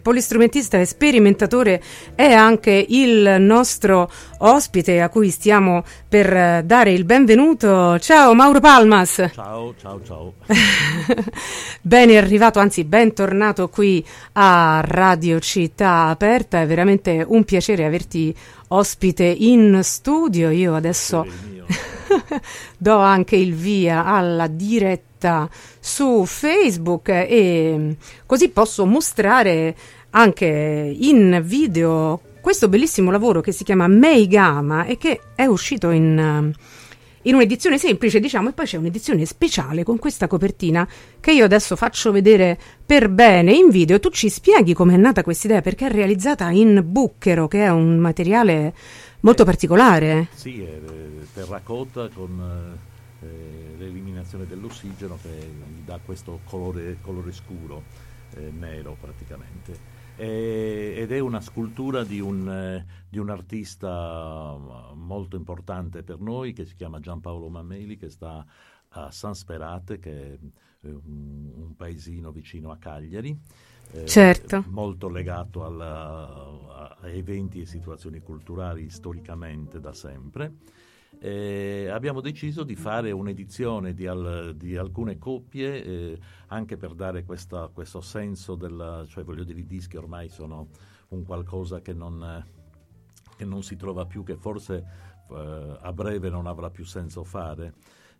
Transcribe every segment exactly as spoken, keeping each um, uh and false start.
Polistrumentista e sperimentatore è anche il nostro ospite a cui stiamo per dare il benvenuto. Ciao Mauro Palmas. Ciao, ciao, ciao. Ben arrivato, anzi bentornato qui a Radio Città Aperta. È veramente un piacere averti ospite in studio. Io adesso do anche il via alla diretta su Facebook e così posso mostrare anche in video questo bellissimo lavoro che si chiama Meigama e che è uscito in, in un'edizione semplice, diciamo, e poi c'è un'edizione speciale con questa copertina che io adesso faccio vedere per bene in video. Tu ci spieghi com'è nata questa idea, perché è realizzata in bucchero, che è un materiale molto eh, particolare. Sì, è terracotta con eh, l'eliminazione dell'ossigeno che gli dà questo colore, colore scuro, eh, nero praticamente. E, ed è una scultura di un, eh, di un artista molto importante per noi che si chiama Giampaolo Mameli, che sta a San Sperate, che è un, un paesino vicino a Cagliari. Eh, certo. Molto legato alla, a eventi e situazioni culturali storicamente da sempre. Eh, abbiamo deciso di fare un'edizione di, al, di alcune coppie eh, anche per dare questa, questo senso della, cioè voglio dire, i dischi ormai sono un qualcosa che non, che non si trova più, che forse eh, a breve non avrà più senso fare.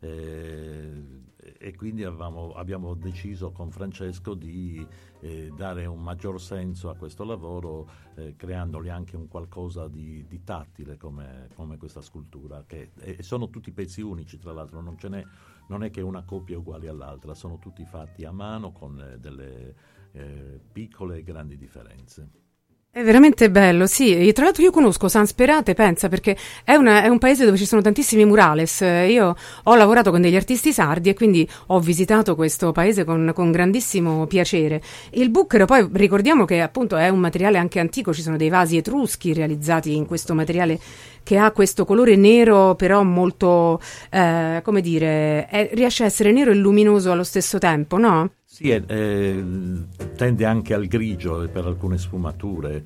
Eh, e quindi avevamo, abbiamo deciso con Francesco di eh, dare un maggior senso a questo lavoro, eh, creandogli anche un qualcosa di, di tattile come, come questa scultura, che e sono tutti pezzi unici, tra l'altro non ce n'è, non è che una coppia uguale all'altra, sono tutti fatti a mano con eh, delle eh, piccole e grandi differenze. È veramente bello, sì. Tra l'altro io conosco San Sperate, pensa, perché è, una, è un paese dove ci sono tantissimi murales. Io ho lavorato con degli artisti sardi e quindi ho visitato questo paese con, con grandissimo piacere. Il bucchero, poi ricordiamo che appunto è un materiale anche antico, ci sono dei vasi etruschi realizzati in questo materiale che ha questo colore nero però molto, eh, come dire, è, riesce a essere nero e luminoso allo stesso tempo, no? Sì, è, è, tende anche al grigio per alcune sfumature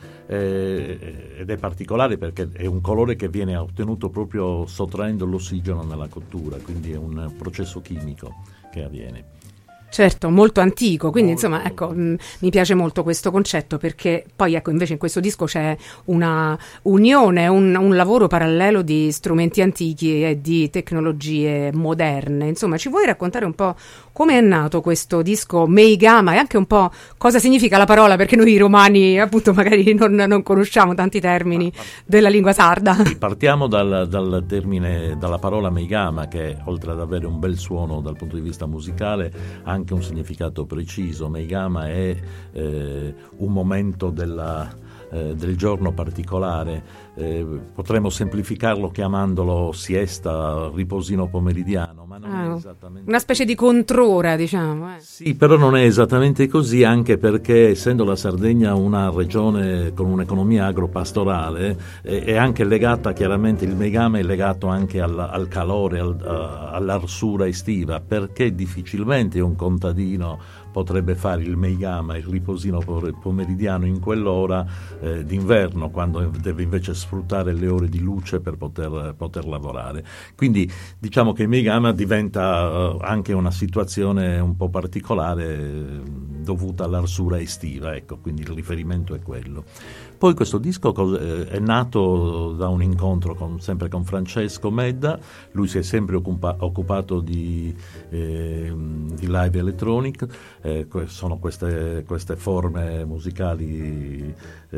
è, ed è particolare perché è un colore che viene ottenuto proprio sottraendo l'ossigeno nella cottura, quindi è un processo chimico che avviene. Certo, molto antico, quindi molto, insomma ecco mh, mi piace molto questo concetto, perché poi ecco invece in questo disco c'è una unione, un, un lavoro parallelo di strumenti antichi e di tecnologie moderne. Insomma, ci vuoi raccontare un po' come è nato questo disco Meigama e anche un po' cosa significa la parola, perché noi romani appunto magari non, non conosciamo tanti termini ma, ma, della lingua sarda. Partiamo dal, dal termine, dalla parola Meigama, che oltre ad avere un bel suono dal punto di vista musicale ha anche un significato preciso. Meigama è eh, un momento della, eh, del giorno particolare, eh, potremmo semplificarlo chiamandolo siesta, riposino pomeridiano, ma non ah, è esattamente una specie di controra, diciamo. Eh. Sì, però non è esattamente così, anche perché essendo la Sardegna una regione con un'economia agropastorale eh, è anche legata, chiaramente il Meigama è legato anche al, al calore, al, a, all'arsura estiva, perché difficilmente un contadino potrebbe fare il Meigama, il riposino pomeridiano in quell'ora eh, d'inverno, quando deve invece sfruttare le ore di luce per poter, poter lavorare. Quindi diciamo che il Meigama diventa uh, anche una situazione un po' particolare eh, dovuta all'arsura estiva, ecco, quindi il riferimento è quello. Poi questo disco eh, è nato da un incontro con, sempre con Francesco Medda. Lui si è sempre occupa, occupato di, eh, di live electronic, eh, sono queste, queste forme musicali,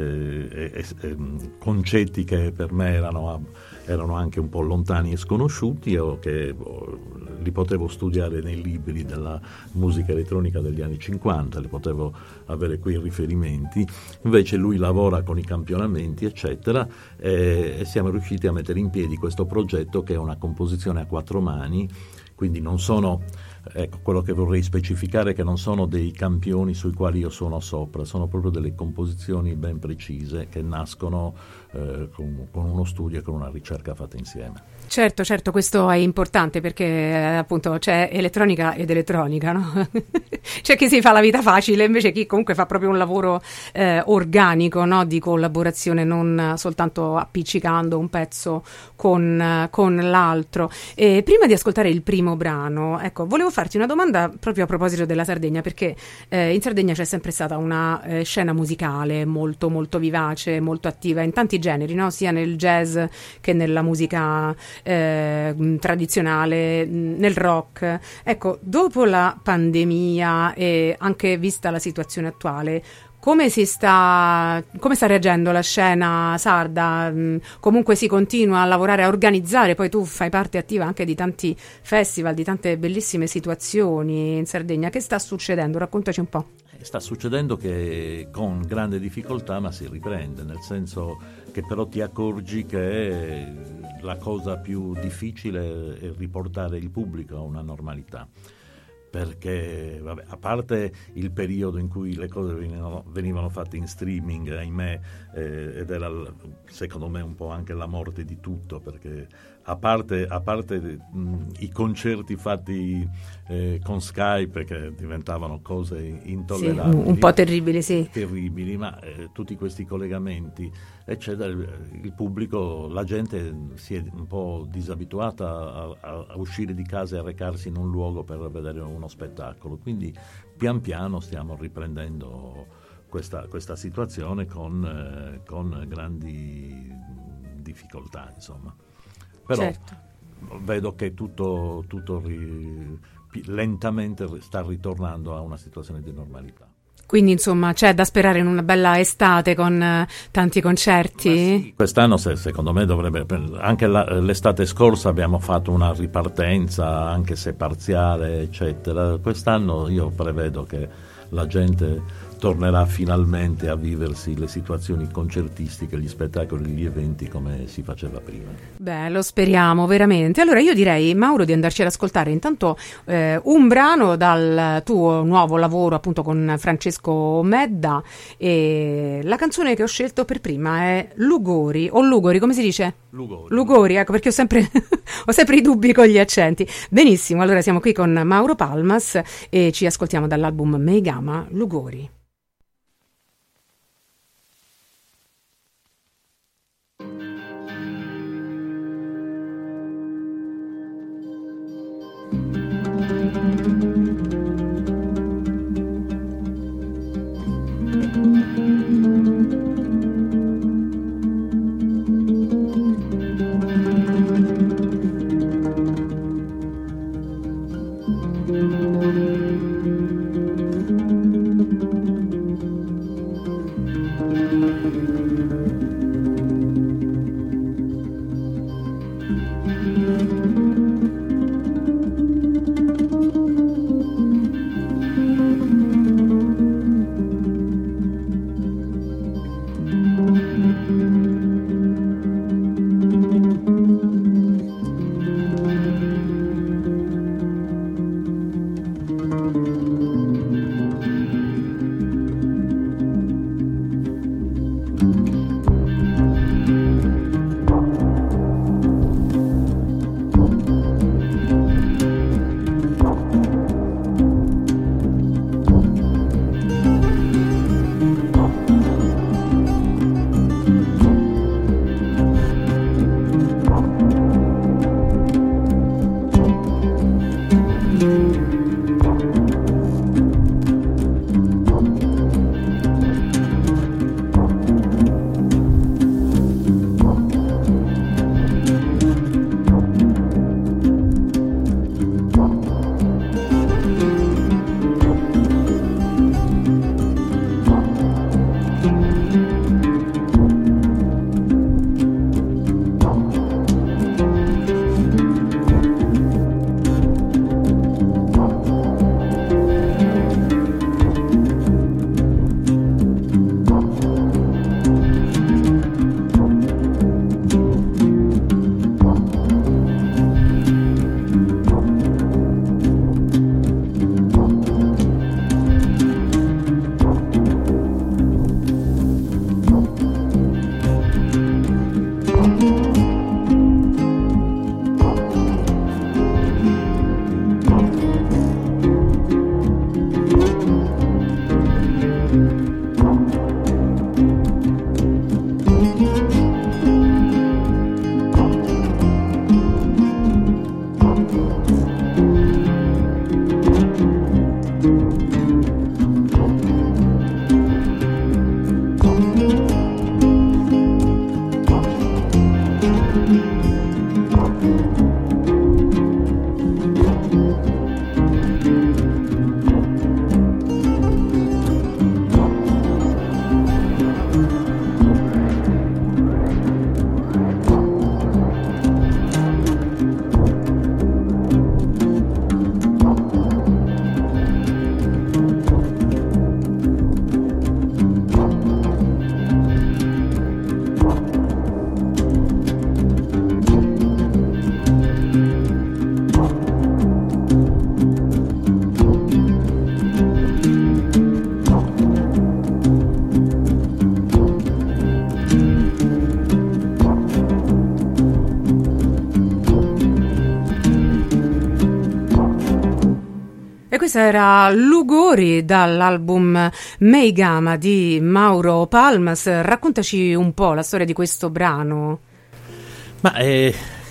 eh, e, e, concetti che per me erano, erano anche un po' lontani e sconosciuti, o che li potevo studiare nei libri della musica elettronica degli anni cinquanta, li potevo avere quei riferimenti. Invece lui lavora con i campionamenti eccetera e, e siamo riusciti a mettere in piedi questo progetto, che è una composizione a quattro mani, quindi non sono ecco, quello che vorrei specificare è che non sono dei campioni sui quali io suono sopra, sono proprio delle composizioni ben precise che nascono eh, con, con uno studio e con una ricerca fatta insieme. Certo, certo, questo è importante perché eh, appunto c'è elettronica ed elettronica, no? C'è chi si fa la vita facile, invece chi comunque fa proprio un lavoro eh, organico, no? Di collaborazione, non soltanto appiccicando un pezzo con, con l'altro. E prima di ascoltare il primo brano, ecco, volevo farti una domanda proprio a proposito della Sardegna, perché eh, in Sardegna c'è sempre stata una eh, scena musicale molto molto vivace, molto attiva in tanti generi, no? Sia nel jazz che nella musica Eh, tradizionale, nel rock. Ecco, dopo la pandemia e anche vista la situazione attuale, come si sta, come sta reagendo la scena sarda? Comunque si continua a lavorare, a organizzare, poi tu fai parte attiva anche di tanti festival, di tante bellissime situazioni in Sardegna. Che sta succedendo? Raccontaci un po'. Sta succedendo che con grande difficoltà, ma si riprende, nel senso che però ti accorgi che la cosa più difficile è riportare il pubblico a una normalità, perché vabbè, a parte il periodo in cui le cose venivano, venivano fatte in streaming, ahimè, eh, ed era secondo me un po' anche la morte di tutto, perché a parte, a parte mh, i concerti fatti eh, con Skype, che diventavano cose intollerabili, sì, un po' terribili, sì. terribili, ma eh, tutti questi collegamenti, eccetera, il pubblico, la gente si è un po' disabituata a, a, a uscire di casa e a recarsi in un luogo per vedere uno spettacolo, quindi pian piano stiamo riprendendo questa, questa situazione con, eh, con grandi difficoltà, insomma. Però certo, vedo che tutto, tutto ri, lentamente sta ritornando a una situazione di normalità. Quindi insomma c'è da sperare in una bella estate con uh, tanti concerti? Sì, quest'anno se, secondo me dovrebbe, anche la, l'estate scorsa abbiamo fatto una ripartenza, anche se parziale, eccetera. Quest'anno io prevedo che la gente tornerà finalmente a viversi le situazioni concertistiche, gli spettacoli, gli eventi come si faceva prima. Beh, lo speriamo veramente. Allora io direi, Mauro, di andarci ad ascoltare intanto eh, un brano dal tuo nuovo lavoro appunto con Francesco Medda, e la canzone che ho scelto per prima è Lugori, o Lugori, come si dice? Lugori. Lugori, ecco, perché ho sempre, ho sempre i dubbi con gli accenti. Benissimo, allora siamo qui con Mauro Palmas e ci ascoltiamo dall'album Meigama, Lugori. questa era Lugori dall'album Meigama di Mauro Palmas. Raccontaci un po' la storia di questo brano. Ma è,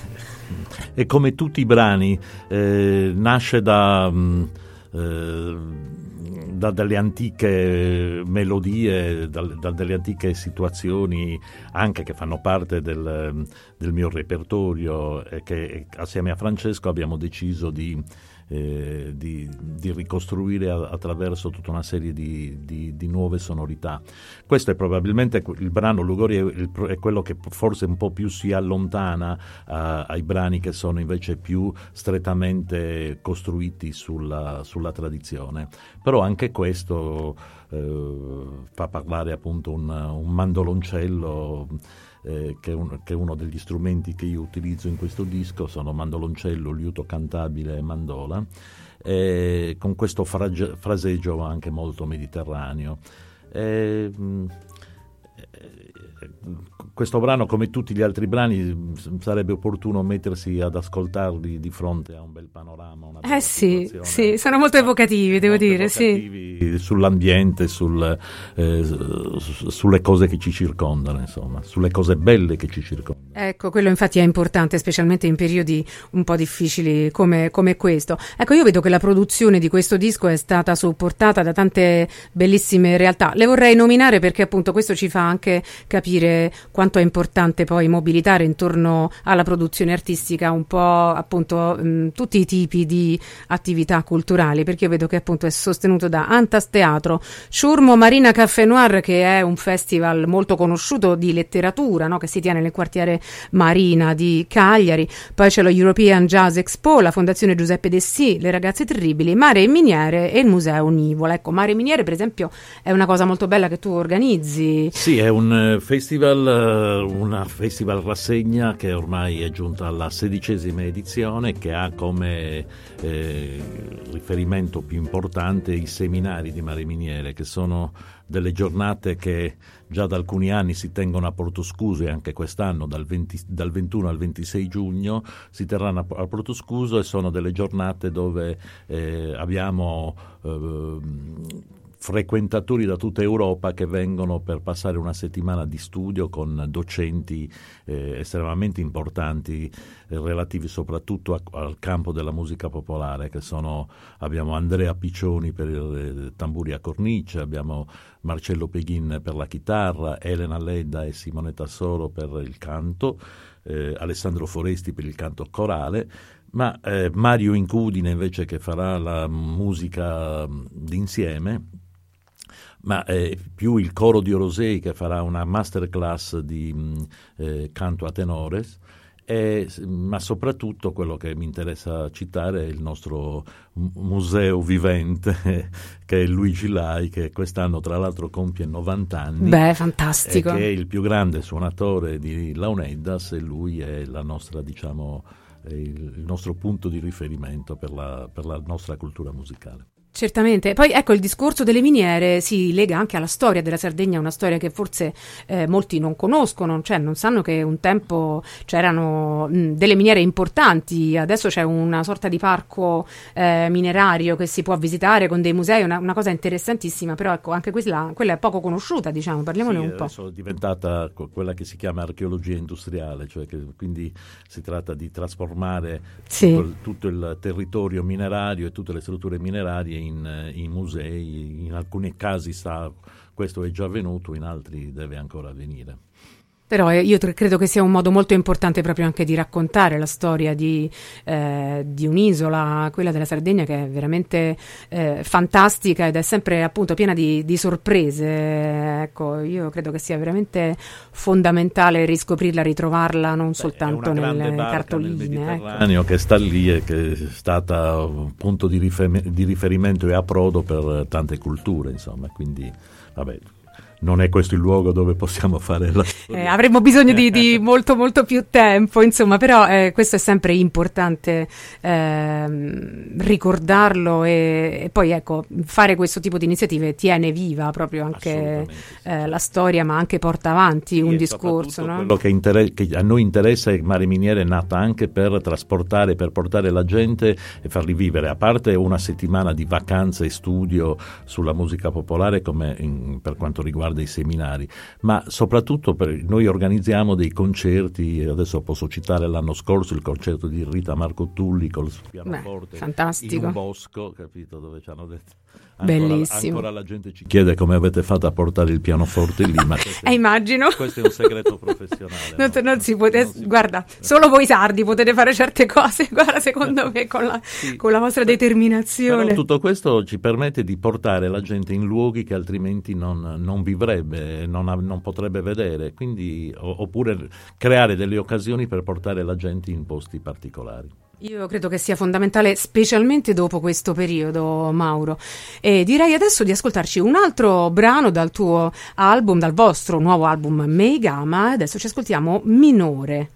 è come tutti i brani, eh, nasce da, eh, da delle antiche melodie, da, da delle antiche situazioni anche che fanno parte del, del mio repertorio e che assieme a Francesco abbiamo deciso di Eh, di, di ricostruire a, attraverso tutta una serie di, di, di nuove sonorità. Questo è probabilmente il brano Lugori, è, il, è quello che forse un po' più si allontana uh, ai brani che sono invece più strettamente costruiti sulla, sulla tradizione, però anche questo uh, fa parlare appunto un, un mandoloncello Eh, che, un, che è uno degli strumenti che io utilizzo in questo disco. Sono mandoloncello, liuto cantabile e mandola, eh, con questo frage, fraseggio anche molto mediterraneo. Eh, eh, questo brano, come tutti gli altri brani, sarebbe opportuno mettersi ad ascoltarli di fronte a un bel panorama. Una eh sì, sì, sono molto evocativi, devo molto dire, evocativi sì. Sull'ambiente, sul, eh, sulle cose che ci circondano, insomma, sulle cose belle che ci circondano. Ecco, quello infatti è importante, specialmente in periodi un po' difficili come, come questo. Ecco, io vedo che la produzione di questo disco è stata supportata da tante bellissime realtà. Le vorrei nominare perché appunto questo ci fa anche capire quanto è importante poi mobilitare intorno alla produzione artistica un po' appunto mh, tutti i tipi di attività culturali, perché io vedo che appunto è sostenuto da Antas Teatro, Ciurmo Marina Café Noir, che è un festival molto conosciuto di letteratura, no? Che si tiene nel quartiere Marina di Cagliari. Poi c'è lo European Jazz Expo, la Fondazione Giuseppe Dessì, le Ragazze Terribili, Mare e Miniere e il Museo Nivola. Ecco, Mare e Miniere per esempio è una cosa molto bella che tu organizzi. Sì, è un festival, una festival rassegna che ormai è giunta alla sedicesima edizione, che ha come eh, riferimento più importante i seminari di Mare e Miniere, che sono delle giornate che già da alcuni anni si tengono a Portoscuso, e anche quest'anno dal, venti, dal ventuno al ventisei giugno si terranno a, a Portoscuso, e sono delle giornate dove eh, abbiamo eh, frequentatori da tutta Europa che vengono per passare una settimana di studio con docenti eh, estremamente importanti eh, relativi soprattutto a, al campo della musica popolare, che sono, abbiamo Andrea Piccioni per il tamburi a cornice, abbiamo Marcello Peghin per la chitarra, Elena Ledda e Simonetta Soro per il canto, eh, Alessandro Foresti per il canto corale, ma eh, Mario Incudine invece che farà la musica d'insieme, ma eh, più il coro di Orosei che farà una masterclass di eh, canto a tenores, e, ma soprattutto quello che mi interessa citare è il nostro museo vivente che è Luigi Lai, che quest'anno tra l'altro compie novanta anni. Beh, fantastico. Che è il più grande suonatore di Launeddas, e lui è la nostra, diciamo, il, il nostro punto di riferimento per la, per la nostra cultura musicale. Certamente, poi ecco, il discorso delle miniere si lega anche alla storia della Sardegna, una storia che forse eh, molti non conoscono, cioè non sanno che un tempo c'erano mh, delle miniere importanti, adesso c'è una sorta di parco eh, minerario che si può visitare con dei musei, una, una cosa interessantissima, però ecco, anche quella, quella è poco conosciuta, diciamo, parliamone sì, un po'. Adesso è diventata quella che si chiama archeologia industriale, cioè che quindi si tratta di trasformare sì. tutto, il, tutto il territorio minerario e tutte le strutture minerarie In, in musei. In alcuni casi sta, questo è già avvenuto, in altri deve ancora avvenire. Però io credo che sia un modo molto importante proprio anche di raccontare la storia di, eh, di un'isola, quella della Sardegna, che è veramente eh, fantastica ed è sempre appunto piena di, di sorprese. Ecco, io credo che sia veramente fondamentale riscoprirla, ritrovarla, non Beh, soltanto nelle cartoline. Nel Mediterraneo, ecco. Che sta lì e che è stata un punto di, rifer- di riferimento e approdo per tante culture, insomma, quindi vabbè. non è questo il luogo dove possiamo fare la storia. Eh, avremmo bisogno di, di molto molto più tempo, insomma, però eh, questo è sempre importante eh, ricordarlo e, e poi ecco, fare questo tipo di iniziative tiene viva proprio anche sì. eh, la storia, ma anche porta avanti sì, un discorso. No? Quello che, inter- che a noi interessa è che Mare Miniere è nata anche per trasportare, per portare la gente e farli vivere, a parte una settimana di vacanze e studio sulla musica popolare come in, per quanto riguarda i seminari, ma soprattutto per, noi organizziamo dei concerti, adesso posso citare l'anno scorso il concerto di Rita Marco Tulli col pianoforte in un bosco, capito, dove ci hanno detto ancora, bellissimo. Ancora la gente ci chiede come avete fatto a portare il pianoforte lì, ma eh, immagino. Questo è un segreto professionale. non, no? non si può, non si guarda, può. solo voi sardi potete fare certe cose, guarda, secondo me con la, sì. con la vostra determinazione. Però tutto questo ci permette di portare la gente in luoghi che altrimenti non, non vivrebbe, non, non potrebbe vedere, quindi oppure creare delle occasioni per portare la gente in posti particolari. Io credo che sia fondamentale, specialmente dopo questo periodo, Mauro. E direi adesso di ascoltarci un altro brano dal tuo album, dal vostro nuovo album Meigama. Adesso ci ascoltiamo Minore.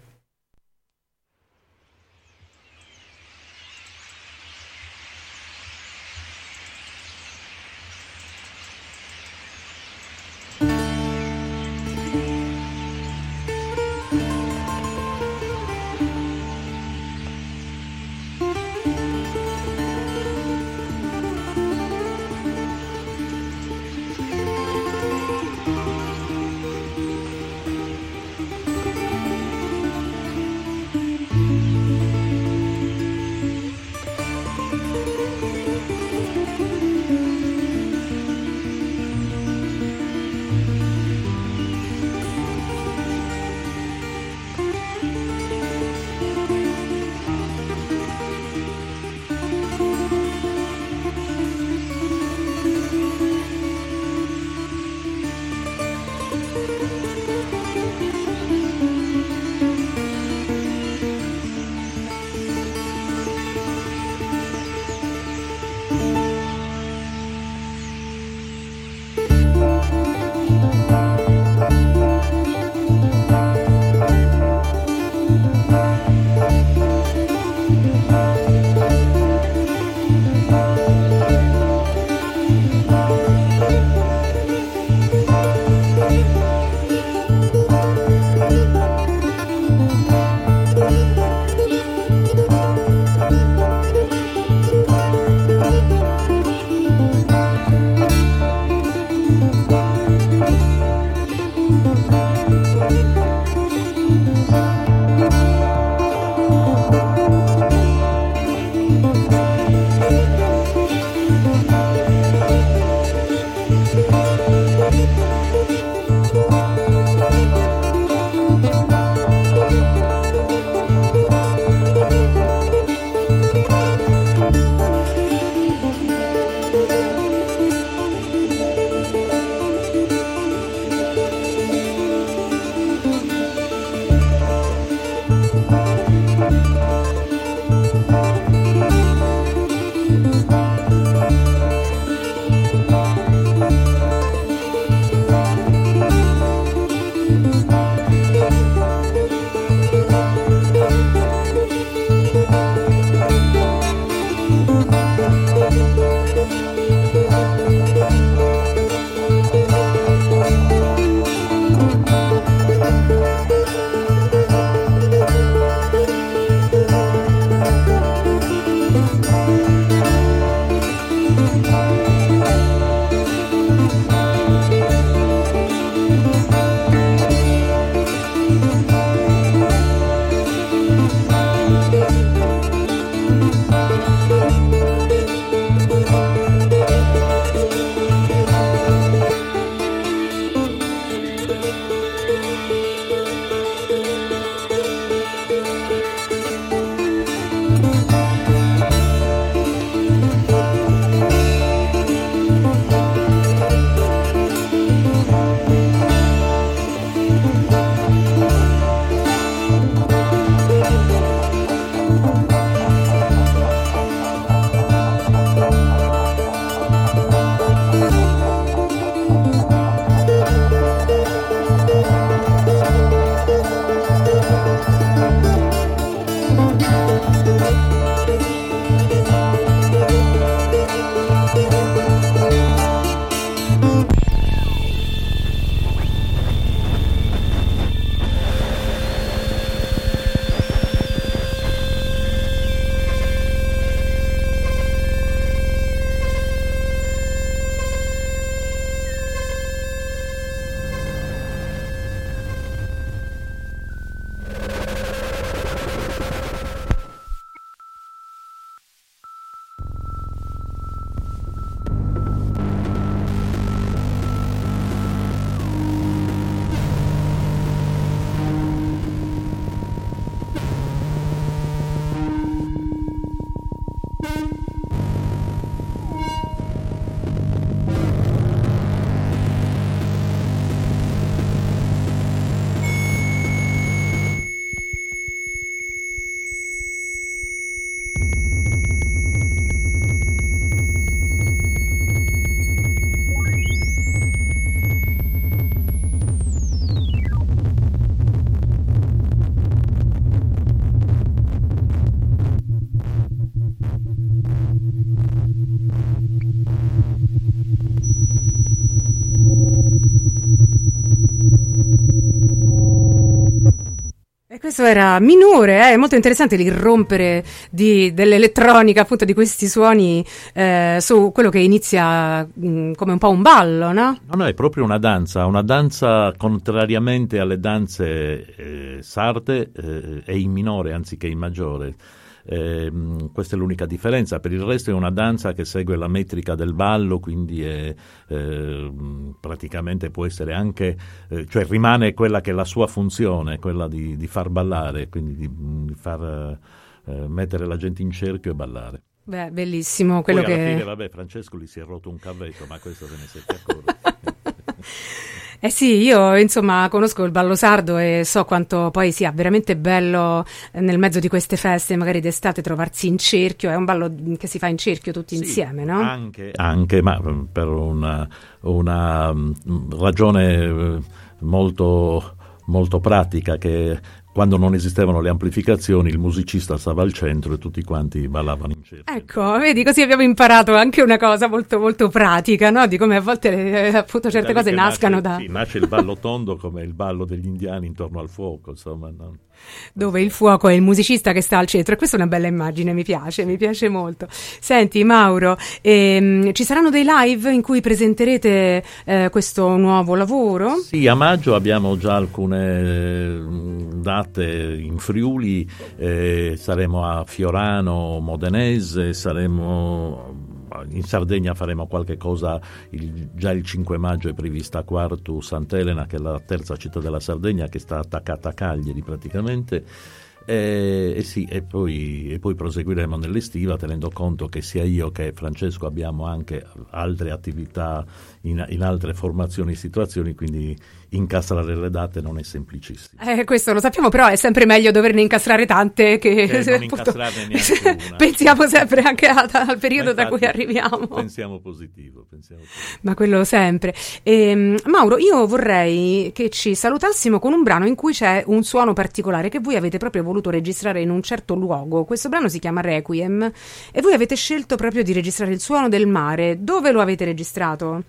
Questo era Minore, è eh? molto interessante l'irrompere di, dell'elettronica, appunto di questi suoni eh, su quello che inizia mh, come un po' un ballo, no? No, no, è proprio una danza, una danza contrariamente alle danze eh, sarde eh, è in minore anziché in maggiore. Eh, questa è l'unica differenza. Per il resto è una danza che segue la metrica del ballo, quindi è, eh, praticamente può essere anche, eh, cioè rimane quella che è la sua funzione, quella di, di far ballare, quindi di, di far eh, mettere la gente in cerchio e ballare. Beh, bellissimo quello Poi alla che... fine, vabbè, Francesco gli si è rotto un cavetto, ma questo se ne siete accorti. Eh sì, io insomma conosco il ballo sardo e so quanto poi sia veramente bello eh, nel mezzo di queste feste, magari d'estate, trovarsi in cerchio. È un ballo che si fa in cerchio tutti Sì, insieme, no? Anche, anche, ma per una, una ragione molto, molto pratica, che quando non esistevano le amplificazioni il musicista stava al centro e tutti quanti ballavano in cerchio. Ecco, vedi, così abbiamo imparato anche una cosa molto molto pratica, no? Di come a volte eh, appunto certe cose nascano nasce, da... Sì, nasce il ballo tondo come il ballo degli indiani intorno al fuoco, insomma, no? Dove il fuoco è il musicista che sta al centro, e questa è una bella immagine, mi piace, mi piace molto. Senti Mauro, ehm, ci saranno dei live in cui presenterete eh, questo nuovo lavoro? Sì, a maggio abbiamo già alcune date in Friuli, eh, saremo a Fiorano, Modenese, saremo... in Sardegna faremo qualche cosa, il, già il cinque maggio è prevista Quartu Sant'Elena, che è la terza città della Sardegna, che sta attaccata a Cagliari praticamente, e, e, sì, e, poi, e poi proseguiremo nell'estiva, tenendo conto che sia io che Francesco abbiamo anche altre attività in, in altre formazioni e situazioni, quindi incastrare le date non è semplicissimo. Eh, questo lo sappiamo, però è sempre meglio doverne incastrare tante che, che se, non appunto, incastrarne neanche una. Pensiamo sempre anche a, al periodo infatti, da cui arriviamo. Pensiamo positivo, pensiamo positivo. Ma quello sempre. E, Mauro, io vorrei che ci salutassimo con un brano in cui c'è un suono particolare che voi avete proprio voluto registrare in un certo luogo. Questo brano si chiama Requiem e voi avete scelto proprio di registrare il suono del mare. Dove lo avete registrato?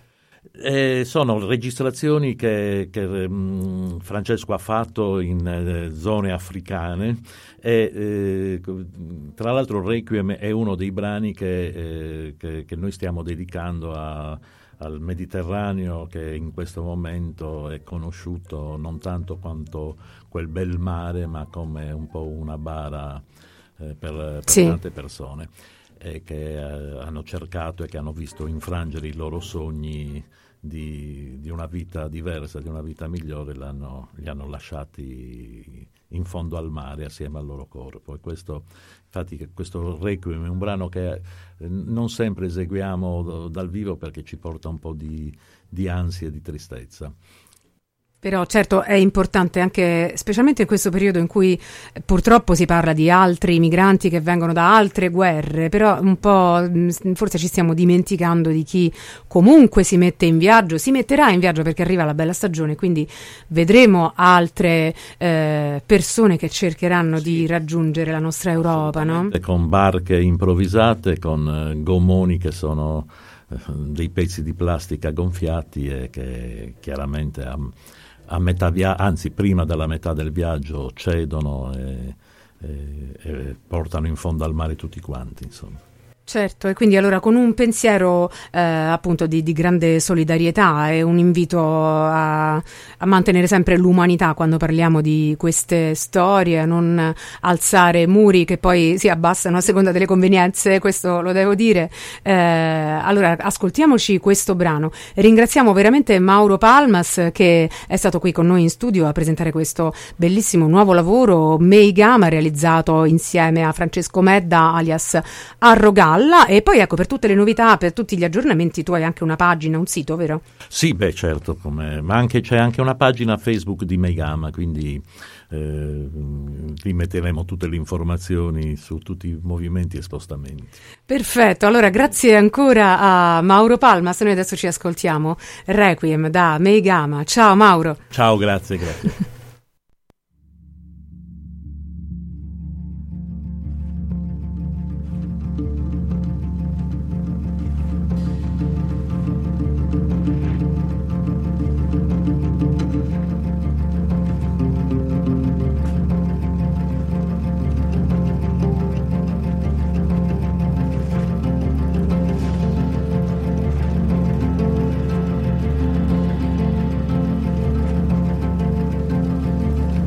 Eh, sono registrazioni che, che mh, Francesco ha fatto in eh, zone africane e eh, tra l'altro Requiem è uno dei brani che, eh, che, che noi stiamo dedicando a, al Mediterraneo, che in questo momento è conosciuto non tanto quanto quel bel mare, ma come un po' una bara eh, per, per sì. tante persone e che eh, hanno cercato e che hanno visto infrangere i loro sogni di, di una vita diversa, di una vita migliore, l'hanno, li hanno lasciati in fondo al mare assieme al loro corpo. E questo, infatti, questo Requiem è un brano che eh, non sempre eseguiamo dal vivo perché ci porta un po' di, di ansia e di tristezza. Però certo è importante anche, specialmente in questo periodo in cui eh, purtroppo si parla di altri migranti che vengono da altre guerre, però un po' mh, forse ci stiamo dimenticando di chi comunque si mette in viaggio, si metterà in viaggio perché arriva la bella stagione, quindi vedremo altre eh, persone che cercheranno sì. di raggiungere la nostra Europa, no? Con barche improvvisate, con eh, gommoni che sono eh, dei pezzi di plastica gonfiati e che chiaramente ha a metà via- anzi prima della metà del viaggio cedono e, e, e portano in fondo al mare tutti quanti, insomma. Certo, e quindi allora con un pensiero eh, appunto di, di grande solidarietà e un invito a, a mantenere sempre l'umanità quando parliamo di queste storie, a non alzare muri che poi si abbassano a seconda delle convenienze, questo lo devo dire. Eh, allora ascoltiamoci questo brano. Ringraziamo veramente Mauro Palmas che è stato qui con noi in studio a presentare questo bellissimo nuovo lavoro, Meigama, realizzato insieme a Francesco Medda alias Arrogal. E poi ecco, per tutte le novità, per tutti gli aggiornamenti, tu hai anche una pagina, un sito, vero? Sì, beh certo, come, ma anche, c'è anche una pagina Facebook di Meigama, quindi eh, vi metteremo tutte le informazioni su tutti i movimenti e spostamenti. Perfetto, allora grazie ancora a Mauro Palmas, noi adesso ci ascoltiamo Requiem da Meigama. Ciao Mauro. Ciao, grazie, grazie.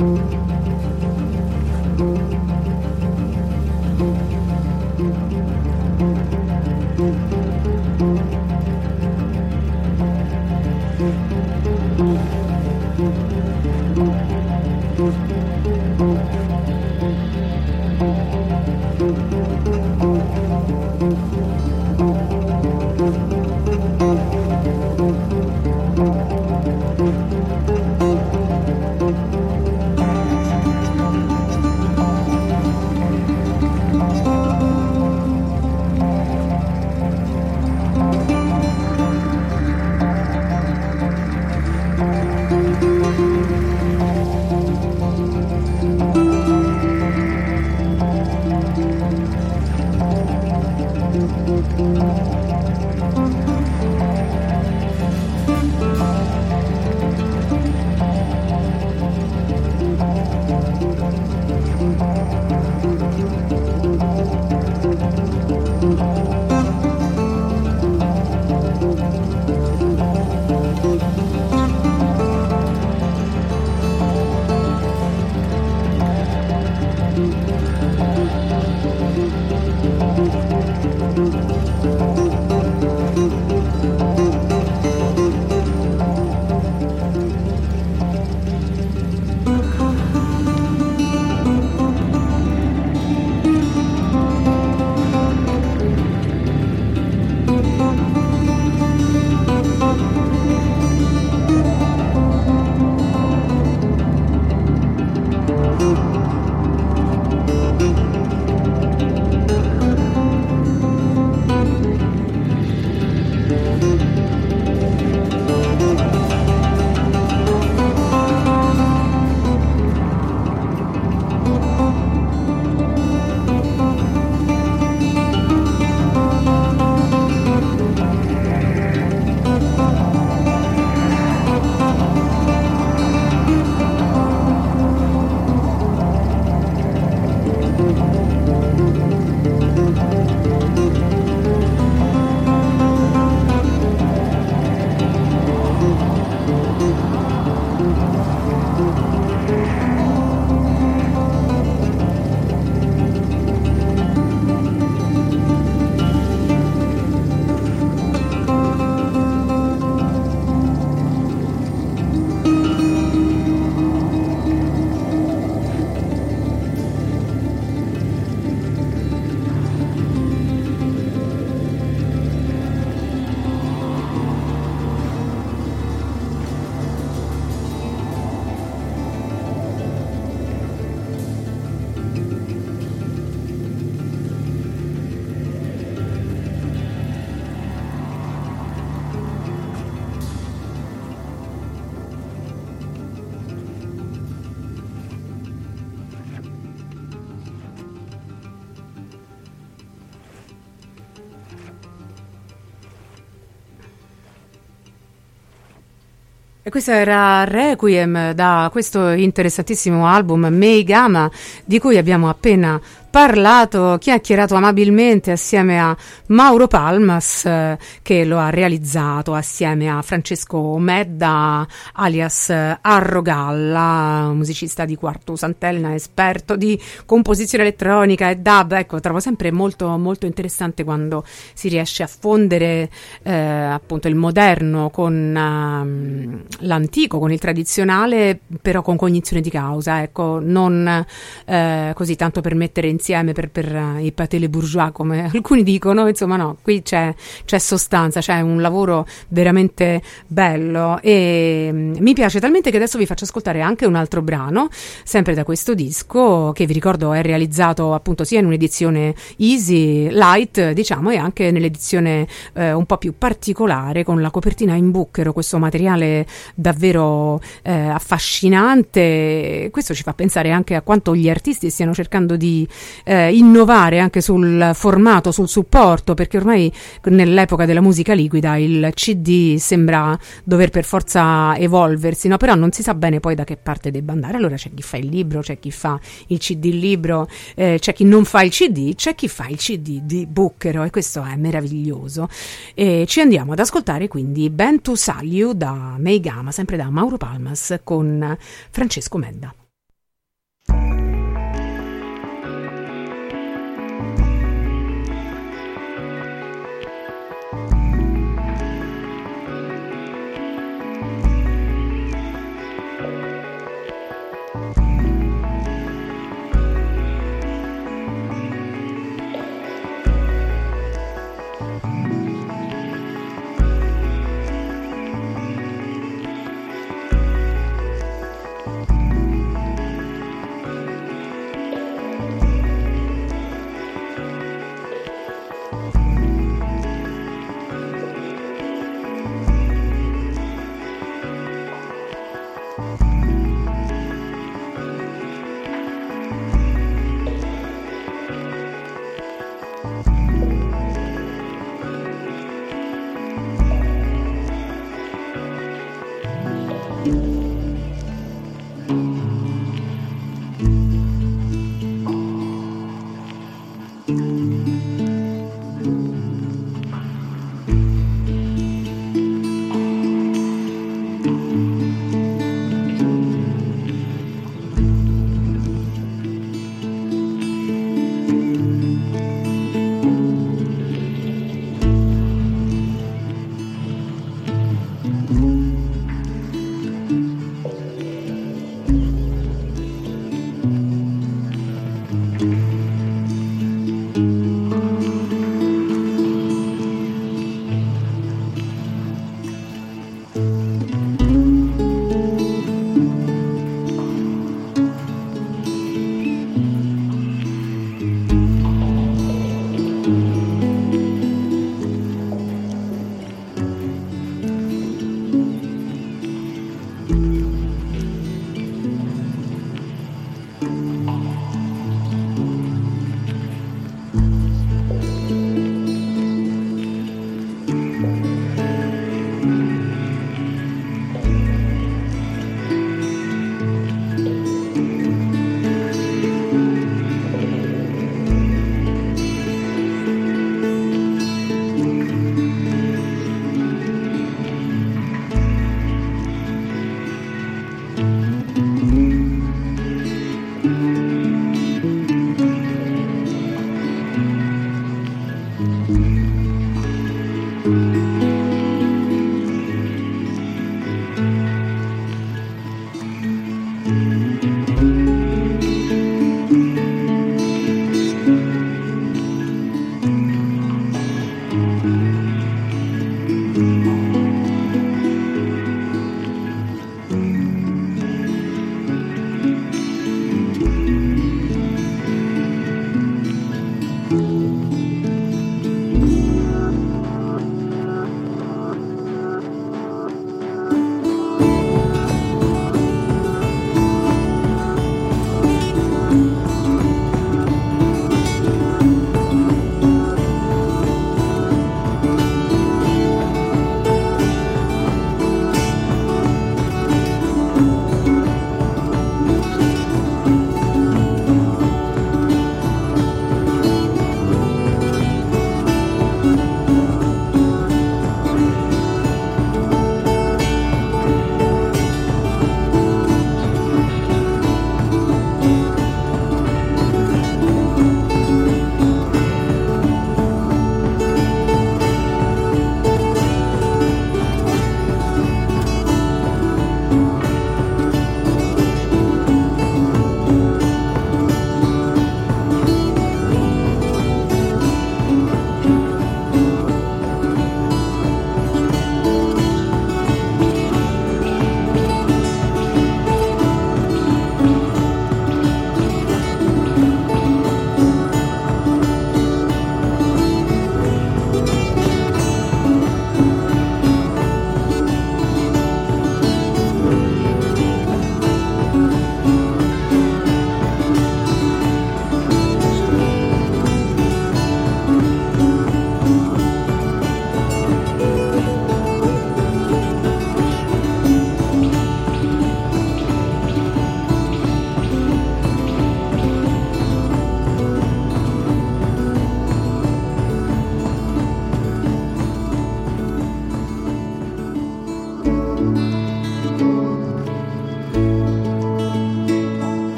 E questo era Requiem da questo interessantissimo album Mei Gama, di cui abbiamo appena parlato, chiacchierato amabilmente assieme a Mauro Palmas, eh, che lo ha realizzato assieme a Francesco Medda alias Arrogalla, musicista di Quarto Sant'Elena, esperto di composizione elettronica e dub. Ecco, trovo sempre molto molto interessante quando si riesce a fondere eh, appunto il moderno con uh, l'antico, con il tradizionale, però con cognizione di causa, ecco, non eh, così tanto per mettere in insieme per, per uh, i pâté les bourgeois, come alcuni dicono. Insomma, no, qui c'è, c'è sostanza, c'è un lavoro veramente bello e um, mi piace talmente che adesso vi faccio ascoltare anche un altro brano, sempre da questo disco, che vi ricordo è realizzato appunto sia in un'edizione easy, light, diciamo, e anche nell'edizione eh, un po' più particolare, con la copertina in bucchero, questo materiale davvero eh, affascinante. Questo ci fa pensare anche a quanto gli artisti stiano cercando di Eh, innovare anche sul formato, sul supporto, perché ormai nell'epoca della musica liquida il C D sembra dover per forza evolversi, no? Però non si sa bene poi da che parte debba andare. Allora c'è chi fa il libro, c'è chi fa il C D libro, eh, c'è chi non fa il C D, c'è chi fa il C D di bucchero, e questo è meraviglioso. E ci andiamo ad ascoltare quindi Ben to Sal You da Mei Gama, sempre da Mauro Palmas, con Francesco Medda. Thank you.